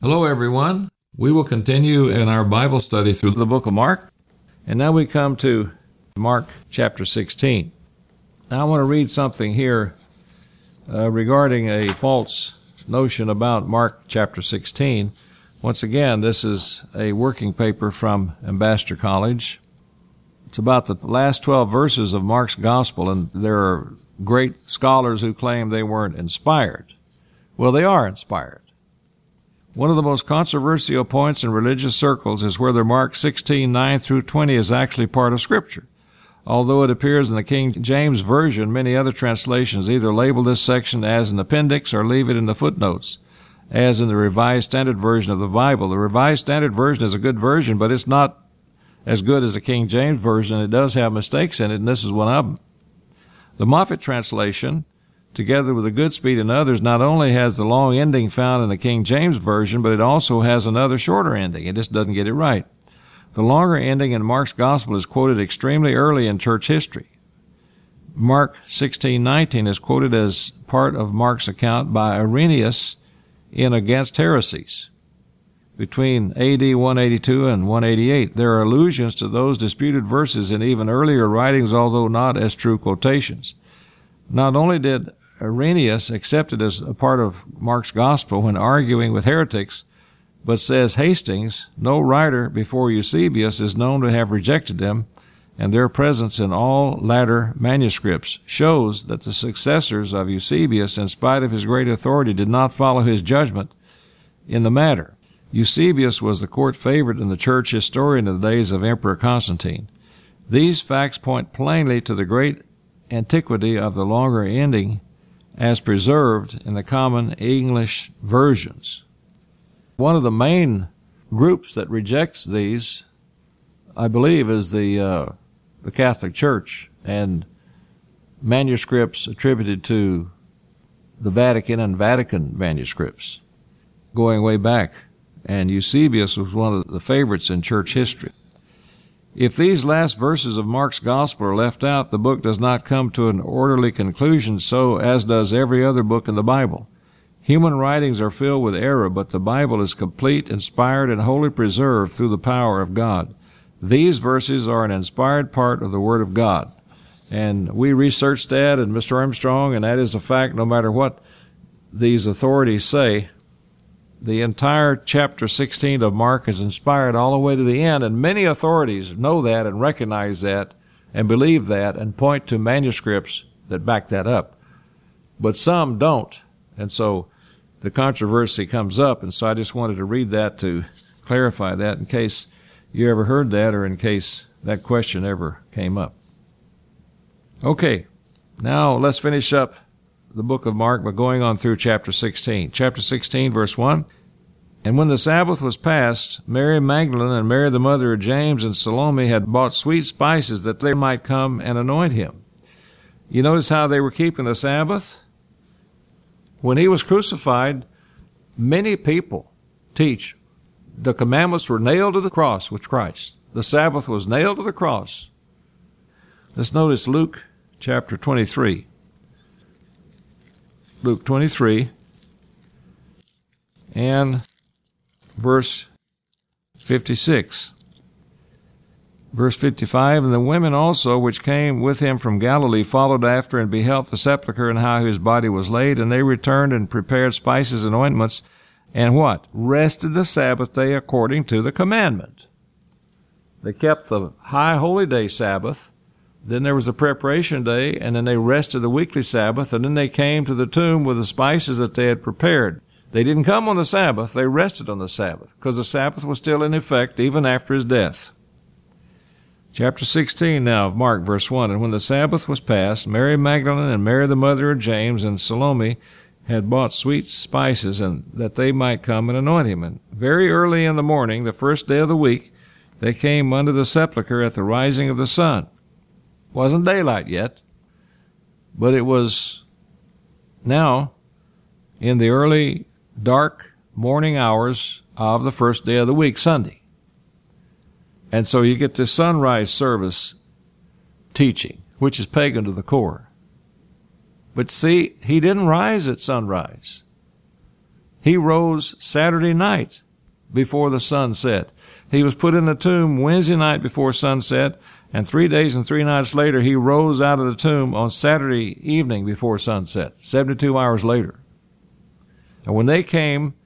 Hello, everyone. We will continue in our Bible study through the book of Mark. And now we come to Mark chapter 16. Now I want to read something here regarding a false notion about Mark chapter 16. Once again, this is a working paper from Ambassador College. It's about the last 12 verses of Mark's gospel, and there are great scholars who claim they weren't inspired. Well, they are inspired. One of the most controversial points in religious circles is whether Mark 16:9 through 20 is actually part of Scripture. Although it appears in the King James Version, many other translations either label this section as an appendix or leave it in the footnotes, as in the Revised Standard Version of the Bible. The Revised Standard Version is a good version, but it's not as good as the King James Version. It does have mistakes in it, and this is one of them. The Moffat translation, together with the Goodspeed and others, not only has the long ending found in the King James Version, but it also has another shorter ending. It just doesn't get it right. The longer ending in Mark's Gospel is quoted extremely early in church history. Mark 16:19 is quoted as part of Mark's account by Irenaeus in Against Heresies between A.D. 182 and 188. There are allusions to those disputed verses in even earlier writings, although not as true quotations. Not only did Irenaeus accept it as a part of Mark's gospel when arguing with heretics, but says Hastings, no writer before Eusebius, is known to have rejected them, and their presence in all latter manuscripts shows that the successors of Eusebius, in spite of his great authority, did not follow his judgment in the matter. Eusebius was the court favorite and the church historian in the days of Emperor Constantine. These facts point plainly to the great antiquity of the longer ending as preserved in the common English versions. One of the main groups that rejects these, I believe, is the Catholic Church and manuscripts attributed to the Vatican and Vatican manuscripts, going way back. And Eusebius was one of the favorites in church history. If these last verses of Mark's gospel are left out, the book does not come to an orderly conclusion, so as does every other book in the Bible. Human writings are filled with error, but the Bible is complete, inspired, and wholly preserved through the power of God. These verses are an inspired part of the Word of God. And we researched that, and Mr. Armstrong, and that is a fact no matter what these authorities say. The entire chapter 16 of Mark is inspired all the way to the end, and many authorities know that and recognize that and believe that and point to manuscripts that back that up. But some don't, and so the controversy comes up, and so I just wanted to read that to clarify that in case you ever heard that or in case that question ever came up. Okay, now let's finish up the book of Mark by going on through chapter 16. Chapter 16, verse 1. And when the Sabbath was past, Mary Magdalene and Mary the mother of James and Salome had bought sweet spices that they might come and anoint him. You notice how they were keeping the Sabbath? When he was crucified, many people teach the commandments were nailed to the cross with Christ. The Sabbath was nailed to the cross. Let's notice Luke chapter 23. Luke 23 and verse 56. Verse 55, and the women also which came with him from Galilee followed after and beheld the sepulchre and how his body was laid, and they returned and prepared spices and ointments, and what? Rested the Sabbath day according to the commandment. They kept the high holy day Sabbath. Then there was a preparation day, and then they rested the weekly Sabbath, and then they came to the tomb with the spices that they had prepared. They didn't come on the Sabbath, they rested on the Sabbath, because the Sabbath was still in effect even after his death. Chapter 16 now of Mark, verse 1, and when the Sabbath was past, Mary Magdalene and Mary the mother of James and Salome had bought sweet spices, and that they might come and anoint him. And very early in the morning, the first day of the week, they came unto the sepulchre at the rising of the sun. Wasn't daylight yet, but it was now in the early dark morning hours of the first day of the week, Sunday. And so you get this sunrise service teaching, which is pagan to the core. But see, he didn't rise at sunrise. He rose Saturday night before the sun set. He was put in the tomb Wednesday night before sunset, and 3 days and 3 nights later, he rose out of the tomb on Saturday evening before sunset, 72 hours later. And when they came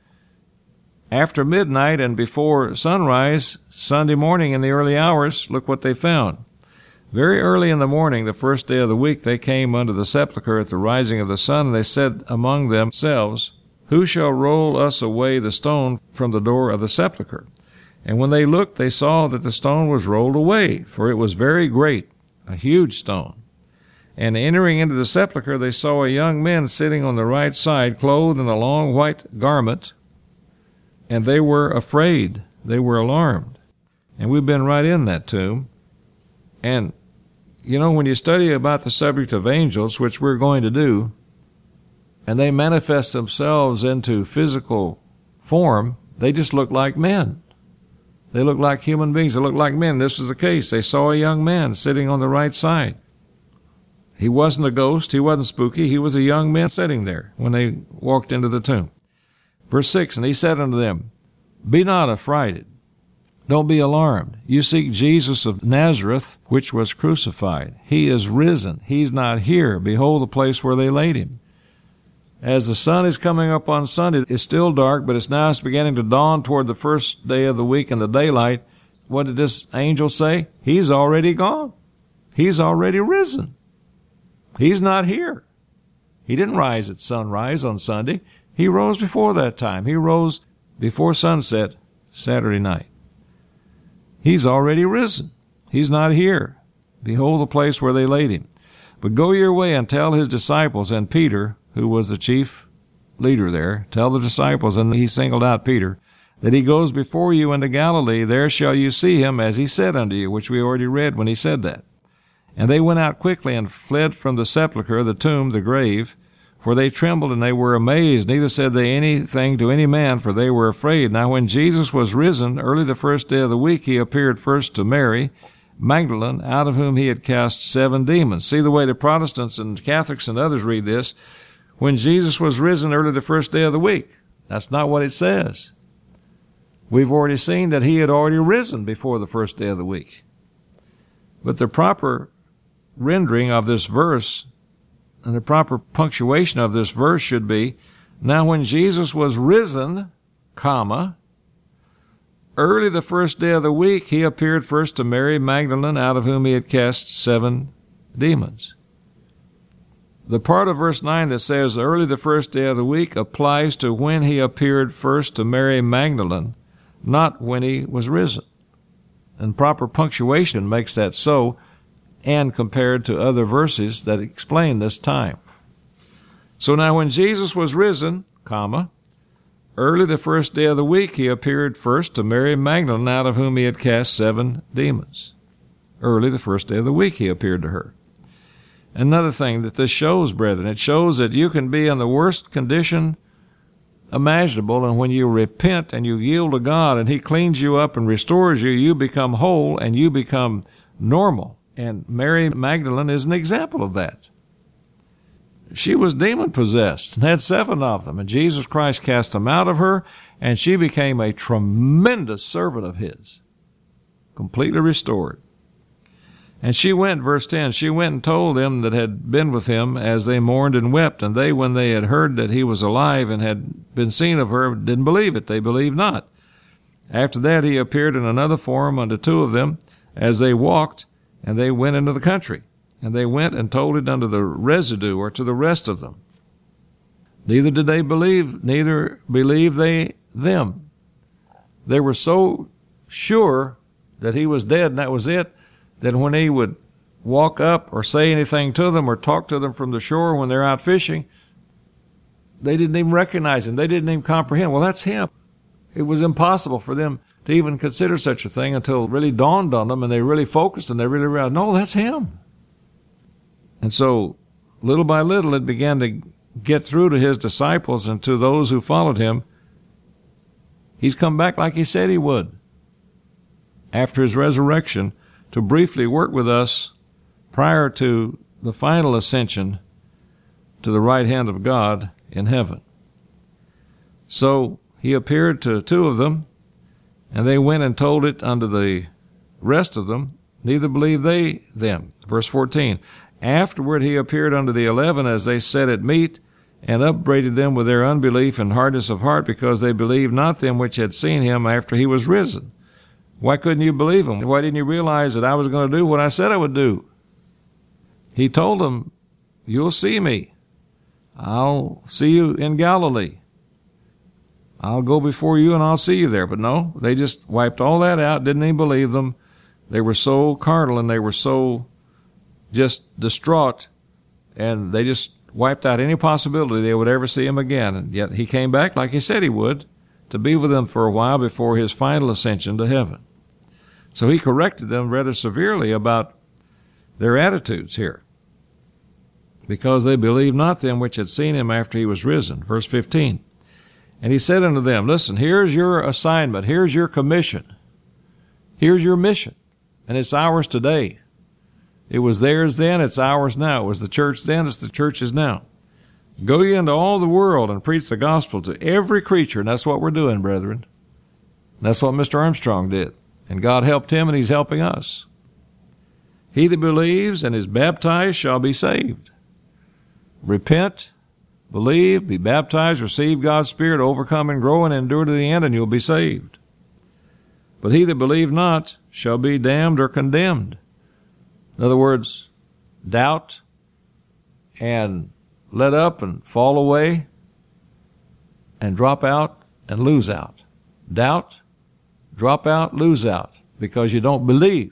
after midnight and before sunrise, Sunday morning in the early hours, look what they found. Very early in the morning, the first day of the week, they came unto the sepulchre at the rising of the sun, and they said among themselves, Who shall roll us away the stone from the door of the sepulchre? And when they looked, they saw that the stone was rolled away, for it was very great, a huge stone. And entering into the sepulchre, they saw a young man sitting on the right side, clothed in a long white garment, and they were afraid. They were alarmed. And we've been right in that tomb. And, you know, when you study about the subject of angels, which we're going to do, and they manifest themselves into physical form, they just look like men. They look like human beings. They look like men. This is the case. They saw a young man sitting on the right side. He wasn't a ghost. He wasn't spooky. He was a young man sitting there when they walked into the tomb. Verse 6, And he said unto them, Be not affrighted. Don't be alarmed. You seek Jesus of Nazareth, which was crucified. He is risen. He's not here. Behold the place where they laid him. As the sun is coming up on Sunday, it's still dark, but it's beginning to dawn toward the first day of the week in the daylight. What did this angel say? He's already gone. He's already risen. He's not here. He didn't rise at sunrise on Sunday. He rose before that time. He rose before sunset Saturday night. He's already risen. He's not here. Behold the place where they laid him. But go your way and tell his disciples, and Peter, who was the chief leader there, tell the disciples, and he singled out Peter, that he goes before you into Galilee. There shall you see him, as he said unto you, which we already read when he said that. And they went out quickly and fled from the sepulchre, the tomb, the grave, for they trembled and they were amazed. Neither said they anything to any man, for they were afraid. Now when Jesus was risen, early the first day of the week, he appeared first to Mary Magdalene, out of whom he had cast 7 demons. See the way the Protestants and Catholics and others read this. When Jesus was risen early the first day of the week. That's not what it says. We've already seen that he had already risen before the first day of the week. But the proper rendering of this verse and the proper punctuation of this verse should be, Now when Jesus was risen, comma, early the first day of the week, he appeared first to Mary Magdalene, out of whom he had cast 7 demons. The part of verse 9 that says, early the first day of the week, applies to when he appeared first to Mary Magdalene, not when he was risen. And proper punctuation makes that so, and compared to other verses that explain this time. So now when Jesus was risen, comma, early the first day of the week, he appeared first to Mary Magdalene, out of whom he had cast 7 demons. Early the first day of the week, he appeared to her. Another thing that this shows, brethren, it shows that you can be in the worst condition imaginable, and when you repent and you yield to God and he cleans you up and restores you, you become whole and you become normal. And Mary Magdalene is an example of that. She was demon-possessed and had 7 of them, and Jesus Christ cast them out of her, and she became a tremendous servant of his, completely restored. And she went, verse 10, she went and told them that had been with him, as they mourned and wept. And they, when they had heard that he was alive and had been seen of her, didn't believe it. They believed not. After that he appeared in another form unto 2 of them, as they walked, and they went into the country. And they went and told it unto the residue, or to the rest of them. Neither did they believe, neither believed they them. They were so sure that he was dead and that was it, that when he would walk up or say anything to them or talk to them from the shore when they're out fishing, they didn't even recognize him. They didn't even comprehend, well, that's him. It was impossible for them to even consider such a thing until it really dawned on them and they really focused and they really realized, no, that's him. And so, little by little, it began to get through to his disciples and to those who followed him. He's come back like he said he would after his resurrection, to briefly work with us prior to the final ascension to the right hand of God in heaven. So he appeared to 2 of them, and they went and told it unto the rest of them, neither believed they them. Verse 14, afterward he appeared unto the 11 as they sat at meat, and upbraided them with their unbelief and hardness of heart, because they believed not them which had seen him after he was risen. Why couldn't you believe him? Why didn't you realize that I was going to do what I said I would do? He told them, you'll see me. I'll see you in Galilee. I'll go before you and I'll see you there. But no, they just wiped all that out, didn't even believe them. They were so carnal and they were so just distraught, and they just wiped out any possibility they would ever see him again. And yet he came back like he said he would, to be with them for a while before his final ascension to heaven. So he corrected them rather severely about their attitudes here, because they believed not them which had seen him after he was risen. Verse 15, and he said unto them, listen, here's your assignment, here's your commission, here's your mission, and it's ours today. It was theirs then, it's ours now. It was the church then, it's the church's now. Go ye into all the world and preach the gospel to every creature, and that's what we're doing, brethren. That's what Mr. Armstrong did, and God helped him, and he's helping us. He that believes and is baptized shall be saved. Repent, believe, be baptized, receive God's Spirit, overcome and grow and endure to the end, and you'll be saved. But he that believe not shall be damned or condemned. In other words, doubt and let up and fall away and drop out and lose out. Doubt, drop out, lose out, because you don't believe.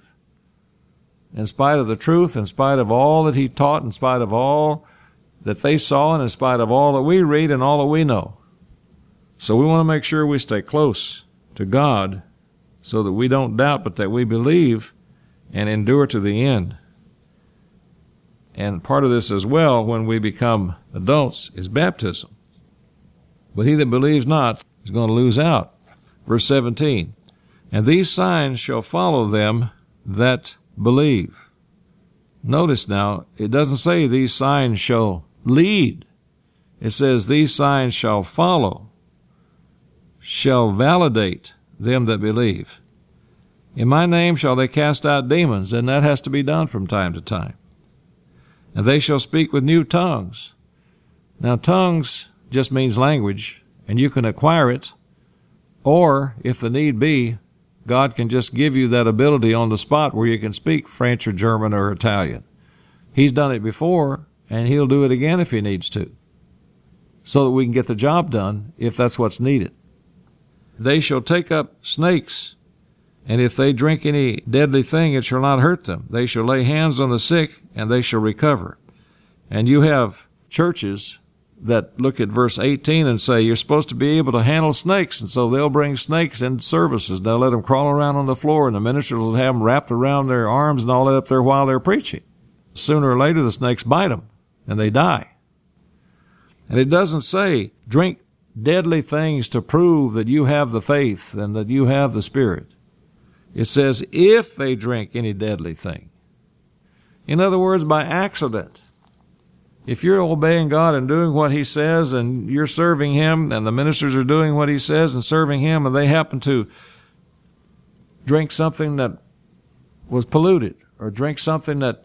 In spite of the truth, in spite of all that he taught, in spite of all that they saw, and in spite of all that we read and all that we know. So we want to make sure we stay close to God so that we don't doubt, but that we believe and endure to the end. And part of this as well, when we become adults, is baptism. But he that believes not is going to lose out. Verse 17, and these signs shall follow them that believe. Notice now, it doesn't say these signs shall lead. It says these signs shall follow, shall validate them that believe. In my name shall they cast out demons, and that has to be done from time to time. And they shall speak with new tongues. Now, tongues just means language, and you can acquire it, or, if the need be, God can just give you that ability on the spot where you can speak French or German or Italian. He's done it before, and he'll do it again if he needs to, so that we can get the job done if that's what's needed. They shall take up snakes, and if they drink any deadly thing, it shall not hurt them. They shall lay hands on the sick, and they shall recover. And you have churches that look at verse 18 and say, you're supposed to be able to handle snakes, and so they'll bring snakes in services. They'll let them crawl around on the floor, and the ministers will have them wrapped around their arms and all that up there while they're preaching. Sooner or later, the snakes bite them, and they die. And it doesn't say, drink deadly things to prove that you have the faith and that you have the Spirit. It says, if they drink any deadly thing. In other words, by accident. If you're obeying God and doing what he says, and you're serving him, and the ministers are doing what he says and serving him, and they happen to drink something that was polluted, or drink something that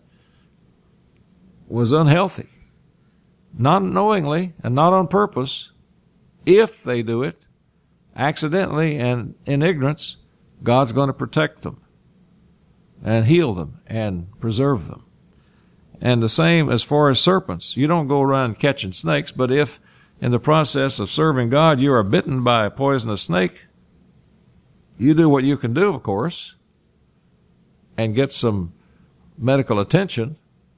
was unhealthy, not knowingly and not on purpose, if they do it accidentally and in ignorance, God's going to protect them and heal them and preserve them. And the same as far as serpents. You don't go around catching snakes, but if in the process of serving God you are bitten by a poisonous snake, you do what you can do, of course, and get some medical attention.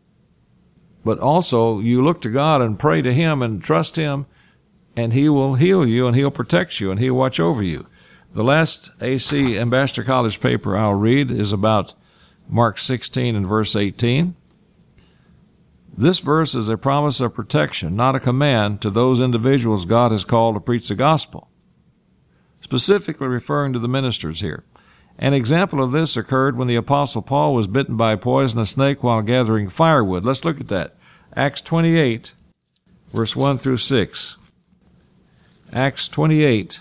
But also you look to God and pray to him and trust him, and he will heal you and he'll protect you and he'll watch over you. The last AC Ambassador College paper I'll read is about Mark 16 and verse 18. This verse is a promise of protection, not a command to those individuals God has called to preach the gospel, specifically referring to the ministers here. An example of this occurred when the Apostle Paul was bitten by a poisonous snake while gathering firewood. Let's look at that. Acts 28, verse 1 through 6. Acts 28,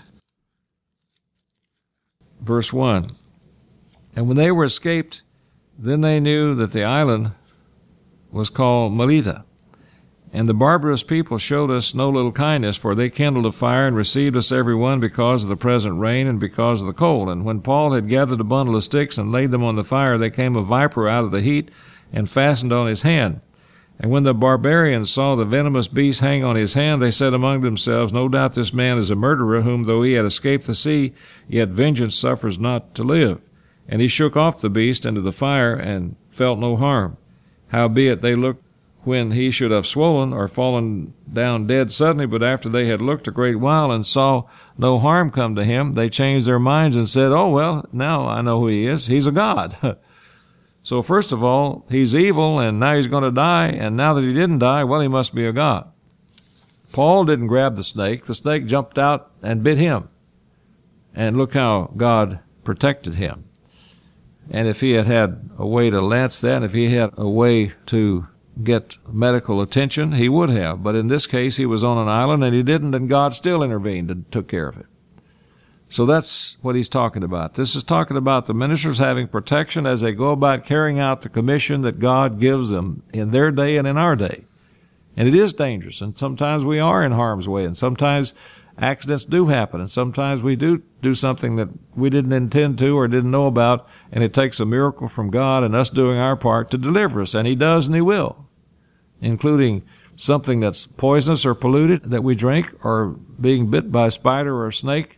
verse 1. And when they were escaped, then they knew that the island was called Melita. And the barbarous people showed us no little kindness, for they kindled a fire and received us every one because of the present rain and because of the cold. And when Paul had gathered a bundle of sticks and laid them on the fire, there came a viper out of the heat and fastened on his hand. And when the barbarians saw the venomous beast hang on his hand, they said among themselves, No doubt this man is a murderer, whom though he had escaped the sea, yet vengeance suffers not to live. And he shook off the beast into the fire and felt no harm. Howbeit they looked when he should have swollen or fallen down dead suddenly, but after they had looked a great while and saw no harm come to him, they changed their minds and said, Oh, well, now I know who he is. He's a god. So first of all, he's evil, and now he's going to die, and now that he didn't die, well, he must be a god. Paul didn't grab the snake. The snake jumped out and bit him. And look how God protected him. And if he had had a way to lance that, if he had a way to get medical attention, he would have. But in this case, he was on an island, and he didn't, and God still intervened and took care of it. So that's what he's talking about. This is talking about the ministers having protection as they go about carrying out the commission that God gives them in their day and in our day. And it is dangerous, and sometimes we are in harm's way, and sometimes accidents do happen, and sometimes we do something that we didn't intend to or didn't know about, and it takes a miracle from God and us doing our part to deliver us, and he does and he will, including something that's poisonous or polluted that we drink, or being bit by a spider or a snake,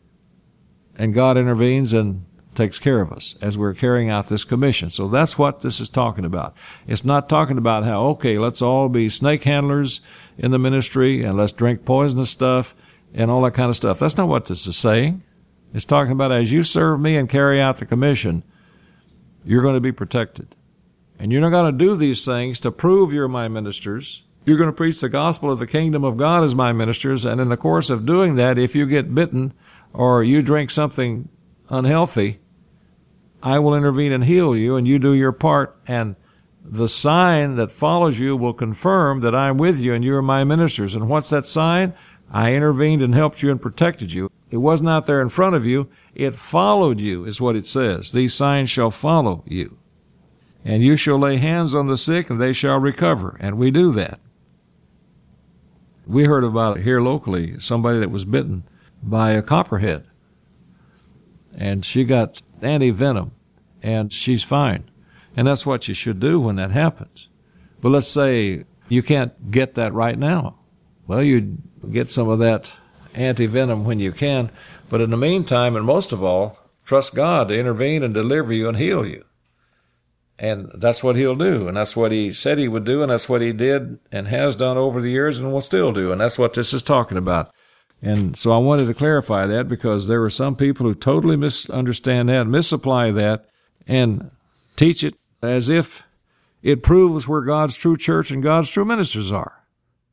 and God intervenes and takes care of us as we're carrying out this commission. So that's what this is talking about. It's not talking about how, okay, let's all be snake handlers in the ministry and let's drink poisonous stuff and all that kind of stuff. That's not what this is saying. It's talking about as you serve me and carry out the commission, you're going to be protected. And you're not going to do these things to prove you're my ministers. You're going to preach the gospel of the kingdom of God as my ministers, and in the course of doing that, if you get bitten or you drink something unhealthy, I will intervene and heal you, and you do your part, and the sign that follows you will confirm that I'm with you and you are my ministers. And what's that sign? I intervened and helped you and protected you. It wasn't out there in front of you. It followed you, is what it says. These signs shall follow you. And you shall lay hands on the sick, and they shall recover. And we do that. We heard about it here locally, somebody that was bitten by a copperhead. And she got anti-venom, and she's fine. And that's what you should do when that happens. But let's say you can't get that right now. Well, you get some of that anti-venom when you can. But in the meantime, and most of all, trust God to intervene and deliver you and heal you. And that's what he'll do. And that's what he said he would do. And that's what he did and has done over the years and will still do. And that's what this is talking about. And so I wanted to clarify that because there were some people who totally misunderstand that, misapply that, and teach it as if it proves where God's true church and God's true ministers are.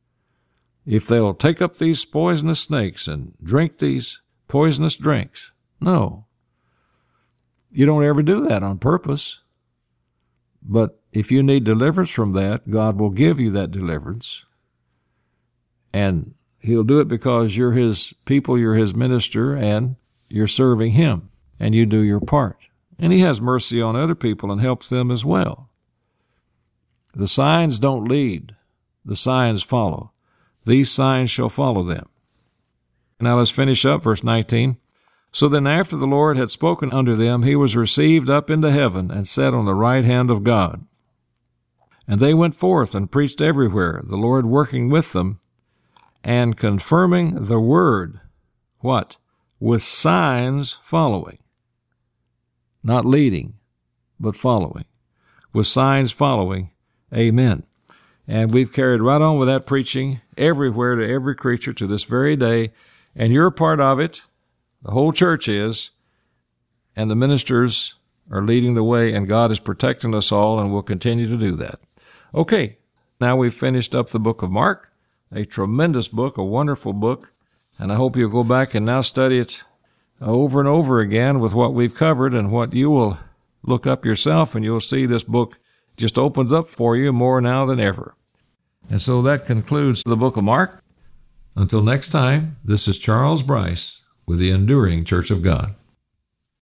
If they'll take up these poisonous snakes and drink these poisonous drinks. No. You don't ever do that on purpose. But if you need deliverance from that, God will give you that deliverance. And he'll do it because you're his people, you're his minister, and you're serving him, and you do your part. And he has mercy on other people and helps them as well. The signs don't lead. The signs follow. These signs shall follow them. Now let's finish up verse 19. So then after the Lord had spoken unto them, he was received up into heaven and sat on the right hand of God. And they went forth and preached everywhere, the Lord working with them, and confirming the word, what? With signs following. Not leading, but following. With signs following. Amen. And we've carried right on with that preaching everywhere to every creature to this very day. And you're a part of it. The whole church is. And the ministers are leading the way, and God is protecting us all and will continue to do that. Okay, now we've finished up the book of Mark. A tremendous book, a wonderful book, and I hope you'll go back and now study it over and over again with what we've covered and what you will look up yourself, and you'll see this book just opens up for you more now than ever. And so that concludes the book of Mark. Until next time, this is Charles Bryce with the Enduring Church of God.